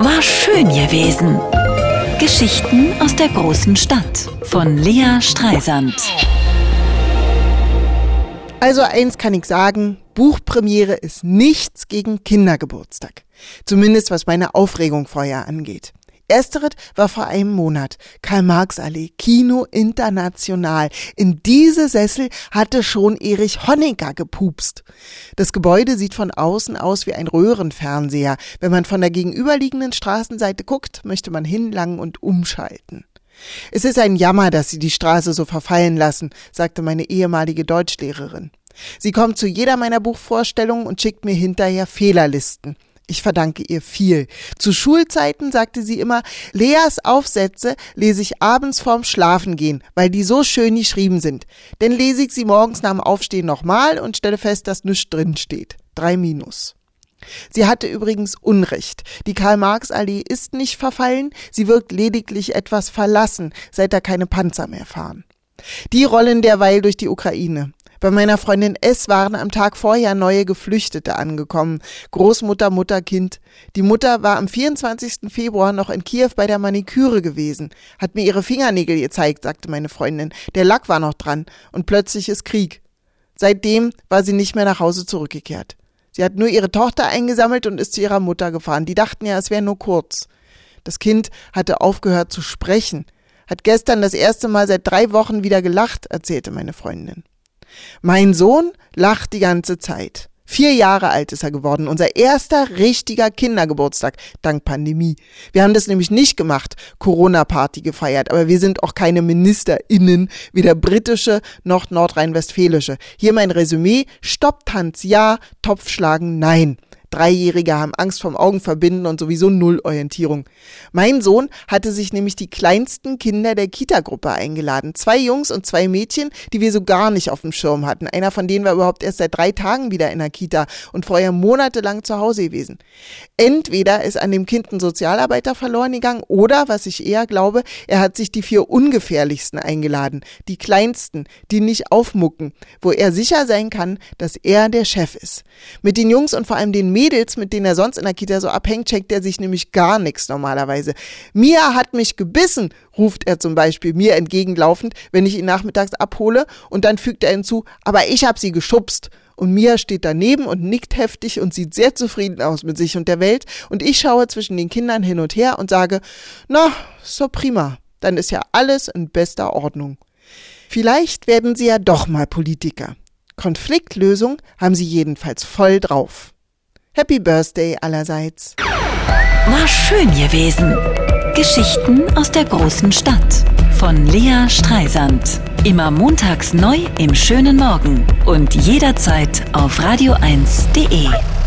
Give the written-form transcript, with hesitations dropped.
War schön gewesen. Geschichten aus der großen Stadt von Lea Streisand. Also eins kann ich sagen, Buchpremiere ist nichts gegen Kindergeburtstag. Zumindest was meine Aufregung vorher angeht. Ersteres war vor einem Monat. Karl-Marx-Allee, Kino International. In diese Sessel hatte schon Erich Honecker gepupst. Das Gebäude sieht von außen aus wie ein Röhrenfernseher. Wenn man von der gegenüberliegenden Straßenseite guckt, möchte man hinlangen und umschalten. Es ist ein Jammer, dass sie die Straße so verfallen lassen, sagte meine ehemalige Deutschlehrerin. Sie kommt zu jeder meiner Buchvorstellungen und schickt mir hinterher Fehlerlisten. Ich verdanke ihr viel. Zu Schulzeiten sagte sie immer, Leas Aufsätze lese ich abends vorm Schlafengehen, weil die so schön geschrieben sind. Dann lese ich sie morgens nach dem Aufstehen nochmal und stelle fest, dass nichts drin steht. 3-. Sie hatte übrigens Unrecht. Die Karl-Marx-Allee ist nicht verfallen, sie wirkt lediglich etwas verlassen, seit da keine Panzer mehr fahren. Die rollen derweil durch die Ukraine. Bei meiner Freundin S. waren am Tag vorher neue Geflüchtete angekommen. Großmutter, Mutter, Kind. Die Mutter war am 24. Februar noch in Kiew bei der Maniküre gewesen. Hat mir ihre Fingernägel gezeigt, sagte meine Freundin. Der Lack war noch dran. Und plötzlich ist Krieg. Seitdem war sie nicht mehr nach Hause zurückgekehrt. Sie hat nur ihre Tochter eingesammelt und ist zu ihrer Mutter gefahren. Die dachten ja, es wäre nur kurz. Das Kind hatte aufgehört zu sprechen. Hat gestern das erste Mal seit 3 Wochen wieder gelacht, erzählte meine Freundin. Mein Sohn lacht die ganze Zeit. 4 Jahre alt ist er geworden. Unser erster richtiger Kindergeburtstag, dank Pandemie. Wir haben das nämlich nicht gemacht, Corona-Party gefeiert, aber wir sind auch keine MinisterInnen, weder britische noch nordrhein-westfälische. Hier mein Resümee: Stopptanz ja, Topfschlagen nein. 3-Jährige haben Angst vorm Augenverbinden und sowieso null Orientierung. Mein Sohn hatte sich nämlich die kleinsten Kinder der Kita-Gruppe eingeladen. 2 Jungs und 2 Mädchen, die wir so gar nicht auf dem Schirm hatten. Einer von denen war überhaupt erst seit 3 Tagen wieder in der Kita und vorher monatelang zu Hause gewesen. Entweder ist an dem Kind ein Sozialarbeiter verloren gegangen oder, was ich eher glaube, er hat sich die 4 ungefährlichsten eingeladen. Die kleinsten, die nicht aufmucken, wo er sicher sein kann, dass er der Chef ist. Mit den Jungs und vor allem den Mädels, mit denen er sonst in der Kita so abhängt, checkt er sich nämlich gar nichts normalerweise. Mia hat mich gebissen, ruft er zum Beispiel mir entgegenlaufend, wenn ich ihn nachmittags abhole, und dann fügt er hinzu, aber ich habe sie geschubst. Und Mia steht daneben und nickt heftig und sieht sehr zufrieden aus mit sich und der Welt, und ich schaue zwischen den Kindern hin und her und sage, na, so prima, dann ist ja alles in bester Ordnung. Vielleicht werden sie ja doch mal Politiker. Konfliktlösung haben sie jedenfalls voll drauf. Happy Birthday allerseits. War schön gewesen. Geschichten aus der großen Stadt von Lea Streisand. Immer montags neu im schönen Morgen und jederzeit auf radio1.de.